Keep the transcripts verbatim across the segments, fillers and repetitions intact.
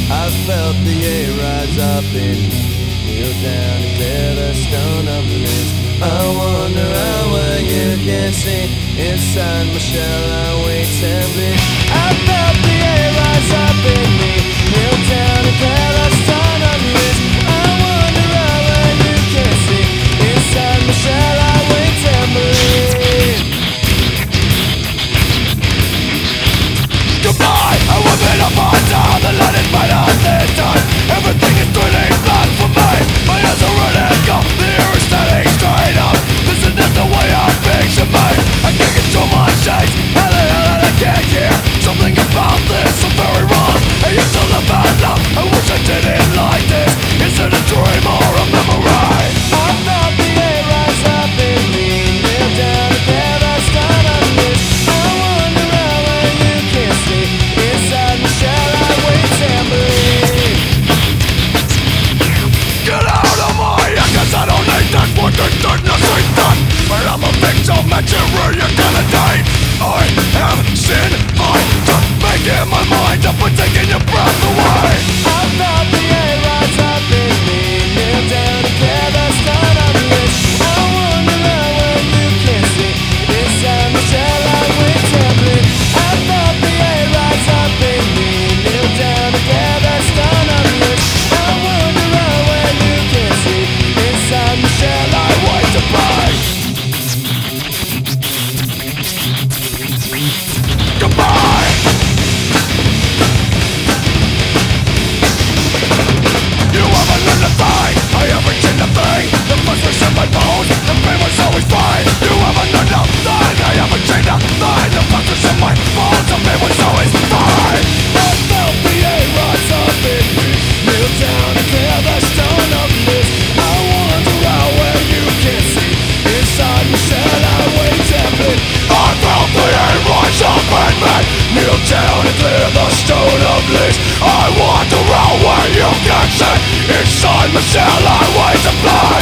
I felt the air rise up in me, kneel down and clear the stone of limbs. I wander out where you can see, inside my shell I wait trembling. I felt the air rise up in me, kneel down and clear the stone of limbs. I wander out where you can see, inside my shell I wait trembling. Goodbye, I was made up on down. The light is bright out this time. Everything is turning black for me. My eyes are running cold, the air is standing straight up. This is not the way I picture me. I can't control my shades, and the hell that I can't hear. Something about this is very wrong. I used to live bad love, I wish I didn't like this. Is it a dream or a memory? I felt the air rise up in me, kneel down and clear the stone of limbs. I wander out where you can see, inside my shell I wait trembling. Get out of my head, cause I don't need that. What the darkness ain't done. But I'm a victim material, you're gonna die. I have sinned, I just making my mind up and taking your breath away. I felt the air rise up in me, kneel down and clear the stone of limbs. I wander out where you can see, inside my shell I wait trembling. I felt the air rise up in me, kneel down and clear the stone of limbs. I wander out where you can see, inside my shell I wait to break. Goodbye. You haven't learned a thing, I haven't seen a thing. The first was in my bones, the pain was always fine. You haven't learned a thing, I haven't seen a thing. The first was in my bones, the pain was always fine. I felt the air rise up in me, kneel down and clear the stone of limbs. I wander out where you can see, inside my shell I wait trembling. I felt the air rise up in me, kneel down and clear the stone of leaves. I wander out where you can see, inside my shell I wait to fly.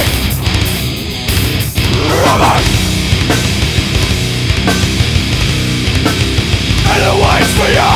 And it waits for you.